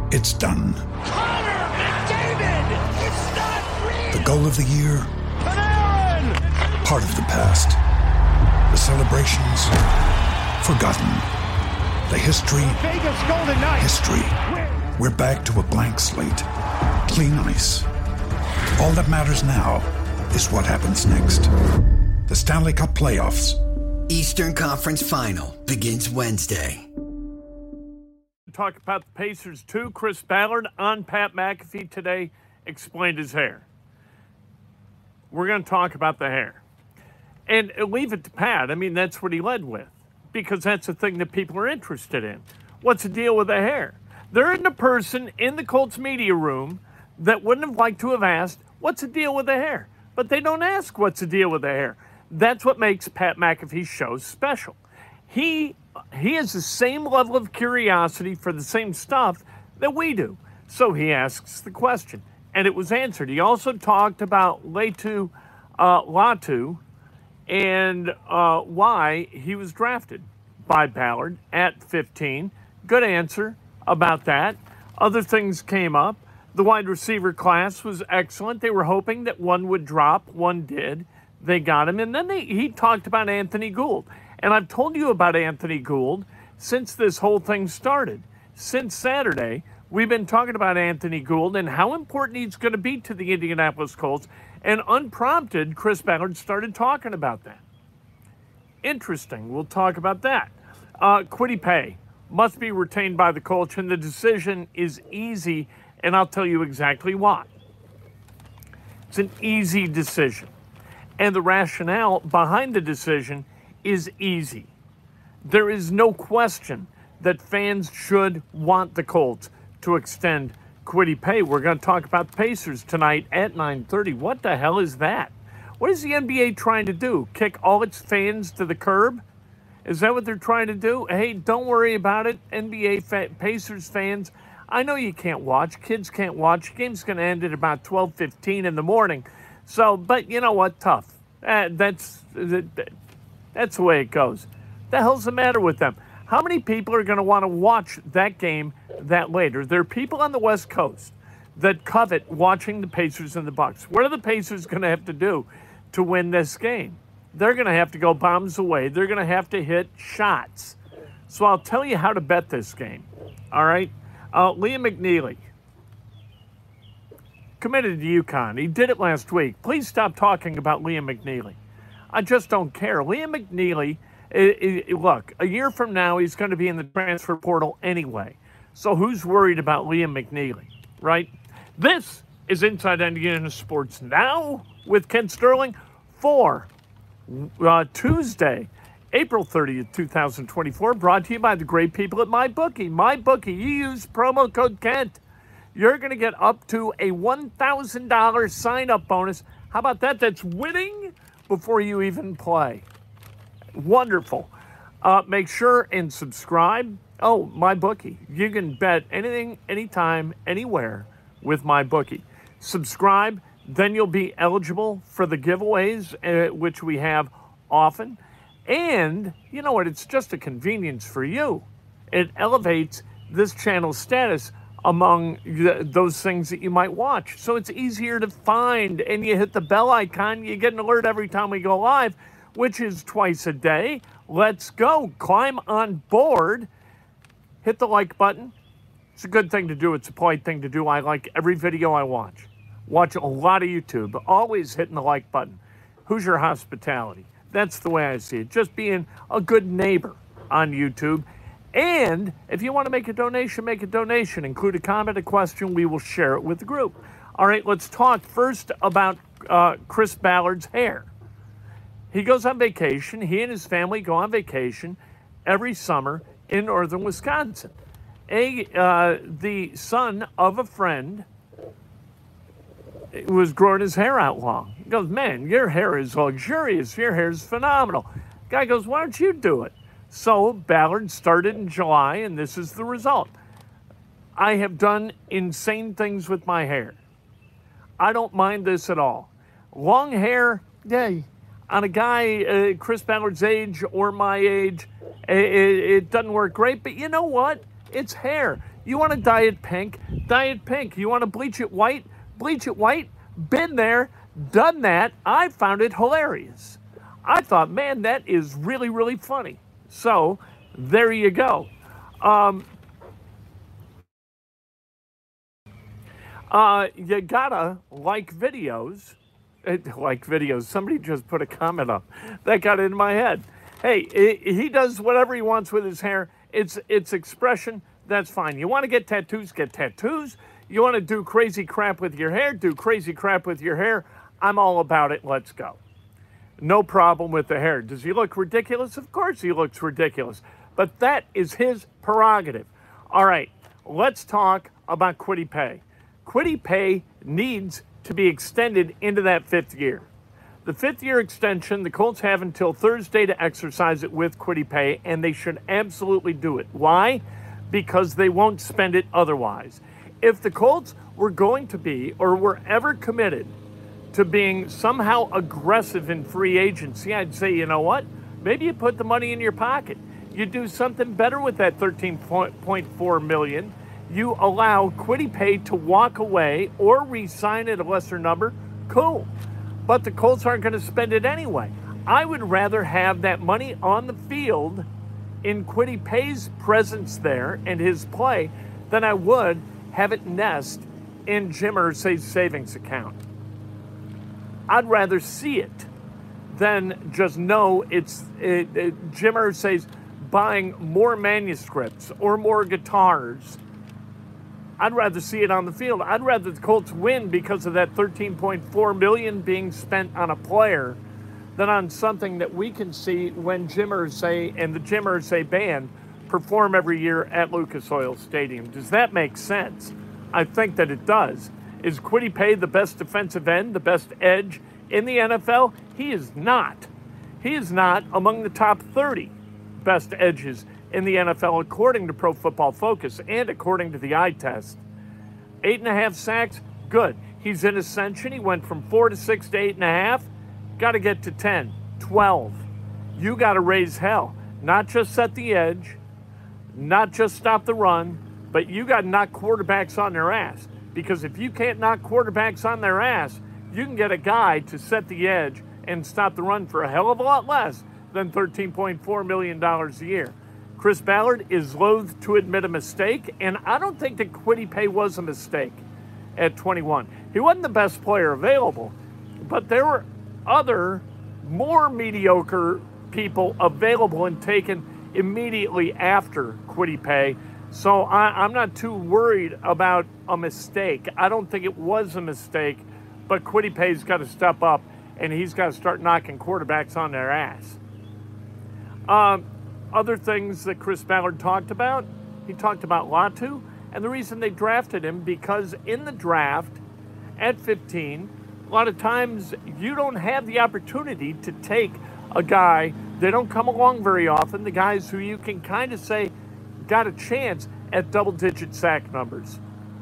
It's done. Connor McDavid! It's not real! The goal of the year? Panarin! Part of the past. The celebrations? Forgotten. The history? Vegas Golden Knights! History. We're back to a blank slate. Clean ice. All that matters now is what happens next. The Stanley Cup Playoffs. Eastern Conference Final begins Wednesday. Talk about the Pacers too. Chris Ballard on Pat McAfee today explained his hair. We're going to talk about the hair. And leave it to Pat. I mean, that's what he led with. Because that's the thing that people are interested in. What's the deal with the hair? There isn't a person in the Colts media room that wouldn't have liked to have asked, what's the deal with the hair? But they don't ask what's the deal with the hair. That's what makes Pat McAfee's show special. He has the same level of curiosity for the same stuff that we do. So he asks the question, and it was answered. He also talked about Latu and why he was drafted by Ballard at 15. Good answer about that. Other things came up. The wide receiver class was excellent. They were hoping that one would drop. One did. They got him. And then he talked about Anthony Gould. And I've told you about Anthony Gould since this whole thing started. Since Saturday, we've been talking about Anthony Gould and how important he's going to be to the Indianapolis Colts. And unprompted, Chris Ballard started talking about that. Interesting. We'll talk about that. Kwity Paye must be retained by the Colts, and the decision is easy, and I'll tell you exactly why. It's an easy decision. And the rationale behind the decision is easy. There is no question that fans should want the Colts to extend Kwity Paye. We're going to talk about the Pacers tonight at 9:30. What the hell is that? What is the NBA trying to do? Kick all its fans to the curb? Is that what they're trying to do? Hey, don't worry about it, NBA Pacers fans. I know you can't watch. Kids can't watch. The game's going to end at about 12:15 in the morning. So, but you know what? Tough. That's the way it goes. The hell's the matter with them? How many people are going to want to watch that game that later? There are people on the West Coast that covet watching the Pacers and the Bucks. What are the Pacers going to have to do to win this game? They're going to have to go bombs away. They're going to have to hit shots. So I'll tell you how to bet this game. All right? Liam McNeely committed to UConn. He did it last week. Please stop talking about Liam McNeely. I just don't care. Liam McNeely, look, a year from now, he's going to be in the transfer portal anyway. So who's worried about Liam McNeely, right? This is Inside Indiana Sports Now with Ken Sterling for Tuesday, April 30th, 2024, brought to you by the great people at MyBookie. MyBookie, you use promo code Kent. You're going to get up to a $1,000 sign-up bonus. How about that? That's winning before you even play. Wonderful. Make sure and subscribe. Oh, MyBookie. You can bet anything, anytime, anywhere with MyBookie. Subscribe, then you'll be eligible for the giveaways, which we have often. And, you know what, it's just a convenience for you. It elevates this channel's status among those things that you might watch. So it's easier to find, and you hit the bell icon, you get an alert every time we go live, which is twice a day. Let's go. Climb on board. Hit the like button. It's a good thing to do. It's a polite thing to do. I like every video I watch. Watch a lot of YouTube. Always hitting the like button. Hoosier hospitality. That's the way I see it. Just being a good neighbor on YouTube. And if you want to make a donation, make a donation. Include a comment, a question. We will share it with the group. All right, let's talk first about Chris Ballard's hair. He goes on vacation. He and his family go on vacation every summer in northern Wisconsin. The son of a friend was growing his hair out long. He goes, man, your hair is luxurious. Your hair is phenomenal. Guy goes, why don't you do it? So Ballard started in July, and this is the result. I have done insane things with my hair. I don't mind this at all. Long hair, yeah, on a guy Chris Ballard's age or my age, it doesn't work great. But you know what? It's hair. You want to dye it pink? Dye it pink. You want to bleach it white? Bleach it white. Been there, done that. I found it hilarious. I thought, man, that is really, really funny. So there you go. You gotta like videos. Like videos. Somebody just put a comment up. That got in my head. Hey, he does whatever he wants with his hair. It's expression. That's fine. You want to get tattoos? Get tattoos. You want to do crazy crap with your hair? Do crazy crap with your hair. I'm all about it. Let's go. No problem with the hair. Does he look ridiculous? Of course he looks ridiculous. But that is his prerogative. All right, let's talk about Kwity Paye. Kwity Paye needs to be extended into that 5th year. The 5th year extension, the Colts have until Thursday to exercise it with Kwity Paye, and they should absolutely do it. Why? Because they won't spend it otherwise. If the Colts were going to be, or were ever committed to being somehow aggressive in free agency, I'd say, you know what? Maybe you put the money in your pocket. You do something better with that $13.4 million. You allow Kwity Paye to walk away or re-sign at a lesser number. Cool. But the Colts aren't going to spend it anyway. I would rather have that money on the field in Kwity Paye's presence there and his play than I would have it nest in Jim Irsay's savings account. I'd rather see it than just know it's Jim Irsay's buying more manuscripts or more guitars. I'd rather see it on the field. I'd rather the Colts win because of that $13.4 million being spent on a player than on something that we can see when Jim Irsay and the Jim Irsay band perform every year at Lucas Oil Stadium. Does that make sense? I think that it does. Is Kwity Paye the best defensive end, the best edge in the NFL? He is not. He is not among the top 30 best edges in the NFL, according to Pro Football Focus and according to the eye test. 8.5 sacks, good. He's in ascension. He went from 4 to 6 to 8.5. Got to get to 10, 12. You got to raise hell. Not just set the edge, not just stop the run, but you got to knock quarterbacks on their ass. Because if you can't knock quarterbacks on their ass, you can get a guy to set the edge and stop the run for a hell of a lot less than $13.4 million a year. Chris Ballard is loath to admit a mistake, and I don't think that Kwity Paye was a mistake at 21. He wasn't the best player available, but there were other, more mediocre people available and taken immediately after Kwity Paye. So I'm not too worried about a mistake. I don't think it was a mistake, but Kwity Paye's got to step up, and he's got to start knocking quarterbacks on their ass. Other things that Chris Ballard talked about, he talked about Latu, and the reason they drafted him, because in the draft at 15, a lot of times you don't have the opportunity to take a guy, they don't come along very often, the guys who you can kind of say got a chance at double-digit sack numbers.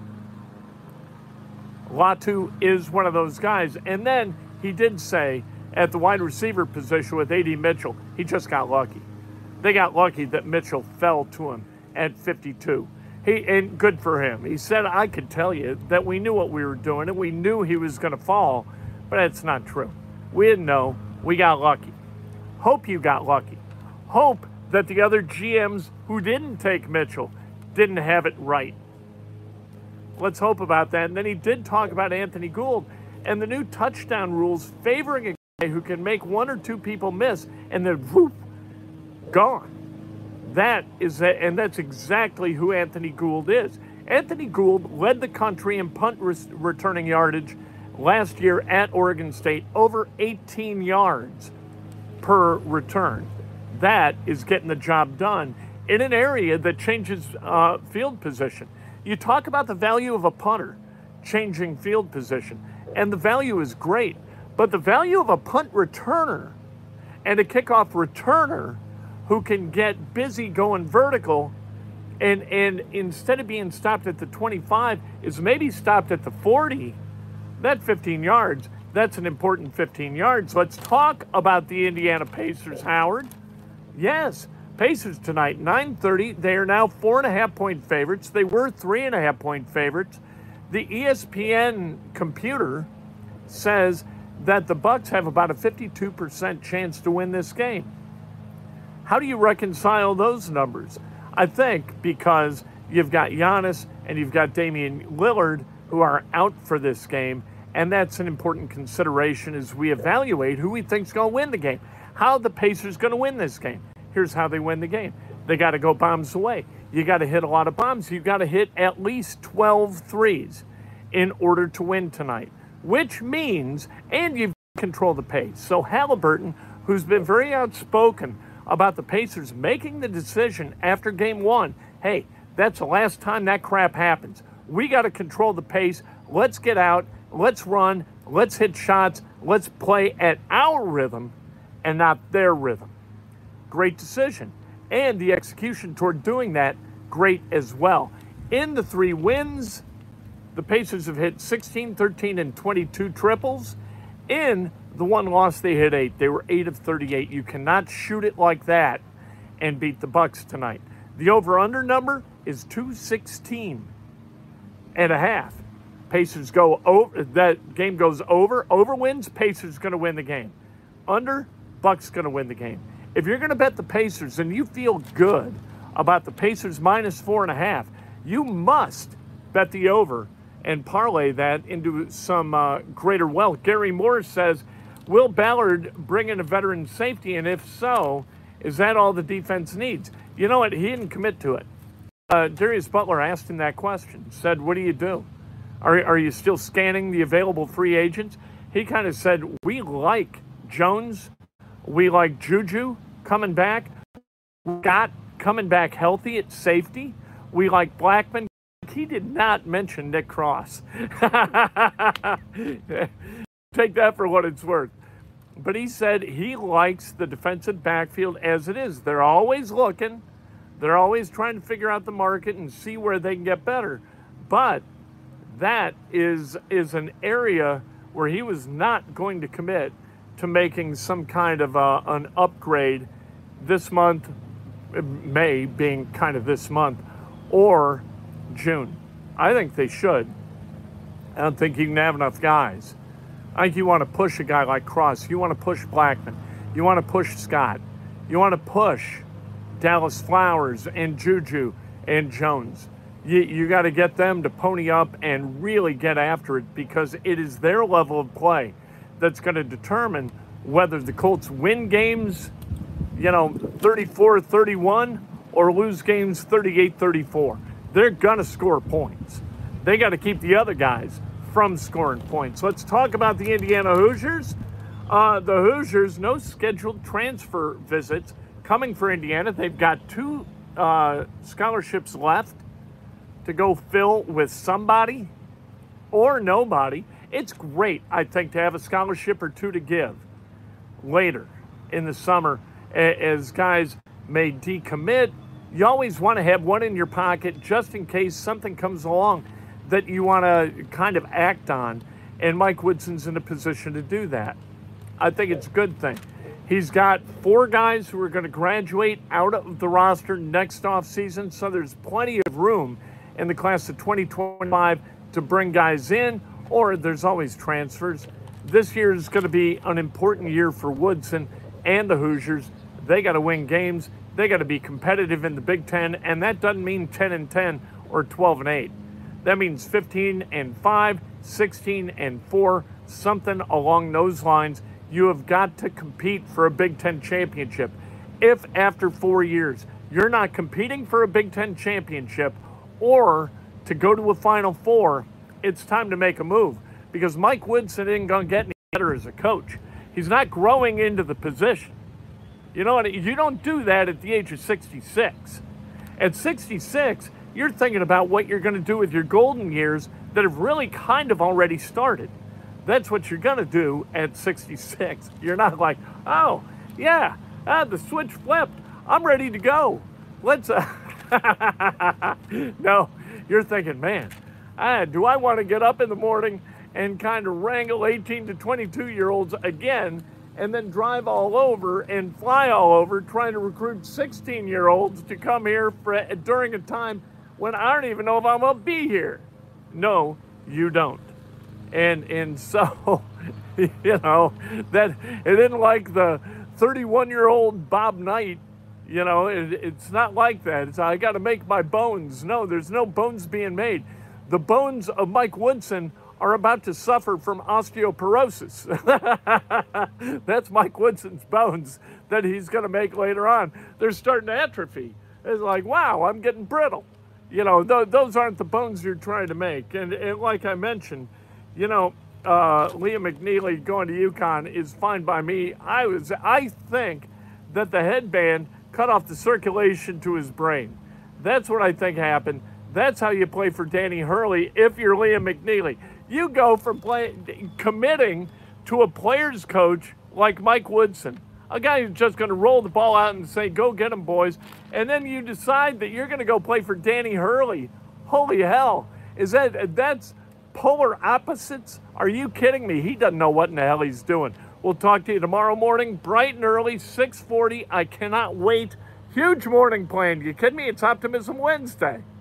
Latu is one of those guys. And then he did say at the wide receiver position with A.D. Mitchell, he just got lucky. They got lucky that Mitchell fell to him at 52. And good for him. He said, I could tell you that we knew what we were doing and we knew he was going to fall, but that's not true. We didn't know. We got lucky. Hope you got lucky. Hope that the other GMs who didn't take Mitchell didn't have it right. Let's hope about that. And then he did talk about Anthony Gould and the new touchdown rules favoring a guy who can make one or two people miss and then whoop, gone. That's exactly who Anthony Gould is. Anthony Gould led the country in punt returning yardage last year at Oregon State, over 18 yards per return. That is getting the job done in an area that changes field position. You talk about the value of a punter changing field position, and the value is great, but the value of a punt returner and a kickoff returner who can get busy going vertical and instead of being stopped at the 25 is maybe stopped at the 40, that 15 yards, that's an important 15 yards. Let's talk about the Indiana Pacers, Howard. Yes, Pacers tonight, 9:30. They are now 4.5-point favorites. They were 3.5-point favorites. The ESPN computer says that the Bucks have about a 52% chance to win this game. How do you reconcile those numbers? I think because you've got Giannis and you've got Damian Lillard who are out for this game, and that's an important consideration as we evaluate who we think's going to win the game. How the Pacers going to win this game? Here's how they win the game. They got to go bombs away. You got to hit a lot of bombs. You've got to hit at least 12 threes in order to win tonight, which means, and you've control the pace. So Halliburton, who's been very outspoken about the Pacers making the decision after game one, hey, that's the last time that crap happens. We got to control the pace. Let's get out. Let's run. Let's hit shots. Let's play at our rhythm and not their rhythm. Great decision. And the execution toward doing that, great as well. In the 3 wins, the Pacers have hit 16, 13, and 22 triples. In the 1 loss, they hit 8. They were 8 of 38. You cannot shoot it like that and beat the Bucks tonight. The over-under number is 216 and a half. Pacers go over. That game goes over. Over wins, Pacers going to win the game. Under, Bucks going to win the game. If you're going to bet the Pacers and you feel good about the Pacers minus 4.5, you must bet the over and parlay that into some greater wealth. Gary Moore says, will Ballard bring in a veteran safety? And if so, is that all the defense needs? You know what? He didn't commit to it. Darius Butler asked him that question, said, what do you do? Are you still scanning the available free agents? He kind of said, we like Jones. We like Juju coming back. Scott coming back healthy at safety. We like Blackman. He did not mention Nick Cross. Take that for what it's worth. But he said he likes the defensive backfield as it is. They're always looking. They're always trying to figure out the market and see where they can get better. But that is an area where he was not going to commit to making some kind of an upgrade this month, May being kind of this month, or June. I think they should. I don't think you can have enough guys. I think you want to push a guy like Cross. You want to push Blackman. You want to push Scott. You want to push Dallas Flowers and Juju and Jones. You got to get them to pony up and really get after it, because it is their level of play that's going to determine whether the Colts win games, 34-31 or lose games 38-34. They're going to score points. They got to keep the other guys from scoring points. Let's talk about the Indiana Hoosiers. The Hoosiers, no scheduled transfer visits coming for Indiana. They've got 2 scholarships left to go fill with somebody or nobody. It's great, I think, to have a scholarship or 2 to give later in the summer as guys may decommit. You always want to have one in your pocket just in case something comes along that you want to kind of act on, and Mike Woodson's in a position to do that. I think it's a good thing. He's got 4 guys who are going to graduate out of the roster next offseason, so there's plenty of room in the class of 2025 to bring guys in, or there's always transfers. This year is going to be an important year for Woodson and the Hoosiers. They got to win games. They got to be competitive in the Big Ten, and that doesn't mean 10-10 or 12-8. That means 15-5, 16-4, something along those lines. You have got to compete for a Big Ten championship. If after 4 years you're not competing for a Big Ten championship or to go to a Final Four, it's time to make a move, because Mike Woodson isn't going to get any better as a coach. He's not growing into the position. You know what? You don't do that at the age of 66. At 66, you're thinking about what you're going to do with your golden years that have really kind of already started. That's what you're going to do at 66. You're not like, oh, yeah, the switch flipped. I'm ready to go. Let's... No, you're thinking, man, do I want to get up in the morning and kind of wrangle 18 to 22-year-olds again and then drive all over and fly all over trying to recruit 16-year-olds to come here during a time when I don't even know if I'm going to be here. No, you don't. And so, that it isn't like the 31-year-old Bob Knight. It's not like that. It's I got to make my bones. No, there's no bones being made. The bones of Mike Woodson are about to suffer from osteoporosis. That's Mike Woodson's bones that he's going to make later on. They're starting to atrophy. It's like, wow, I'm getting brittle. Those aren't the bones you're trying to make. And like I mentioned, Liam McNeely going to UConn is fine by me. I think that the headband cut off the circulation to his brain. That's what I think happened. That's how you play for Danny Hurley if you're Liam McNeely. You go from committing to a player's coach like Mike Woodson, a guy who's just going to roll the ball out and say, go get him, boys. And then you decide that you're going to go play for Danny Hurley. Holy hell. That's polar opposites? Are you kidding me? He doesn't know what in the hell he's doing. We'll talk to you tomorrow morning, bright and early, 6:40. I cannot wait. Huge morning planned. You kidding me? It's Optimism Wednesday.